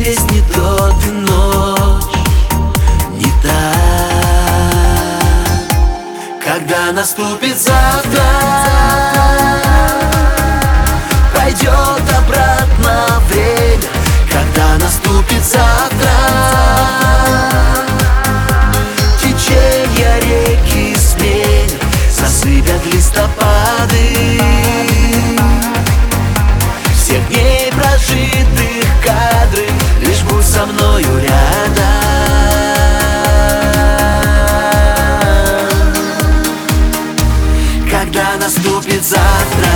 здесь не тот и ночь не та. Когда наступит завтра, пойдет обратно время. Когда наступит завтра, течение реки сменит, засыпят листопады. Всех дней прожитых кадры, лишь будь со мною рядом. Когда наступит завтра,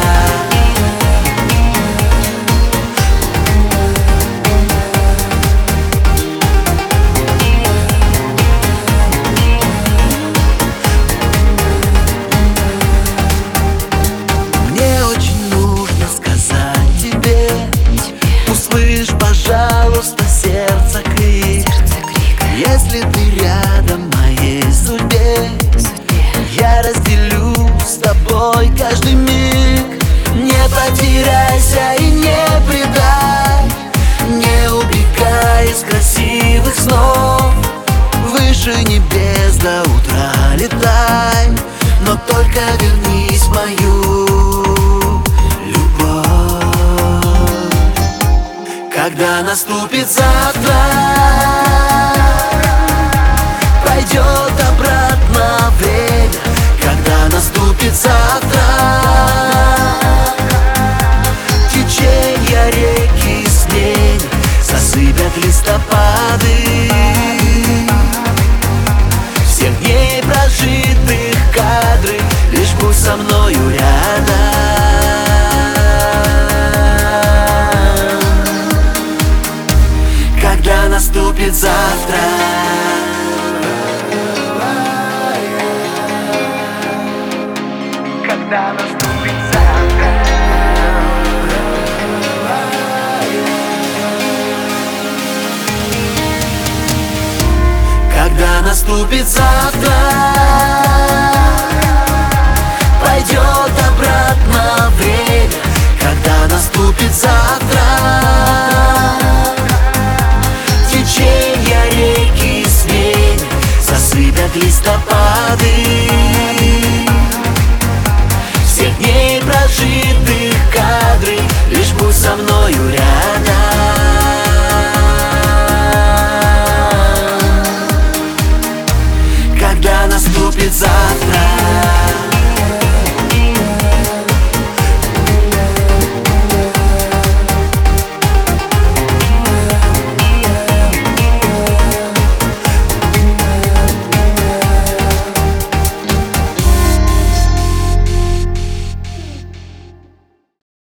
пожалуйста, сердце крик. Если ты рядом моей судьбе, я разделю с тобой каждый миг. Не потеряйся и не предай, не убегай из красивых снов. Выше небес до утра летай, но только вернись в мою. Когда наступит завтра, пойдет обратно время. Когда наступит завтра, течение реки сменит, засыпят листопады. Всех дней прожитых кадры, лишь будь со мною рядом. Когда наступит завтра, когда наступит завтра, когда наступит завтра, пойдет обратно время. Когда наступит завтра, течение реки сменит, засыпят листопады. Всех дней прожитых кадры, лишь будь со мною рядом.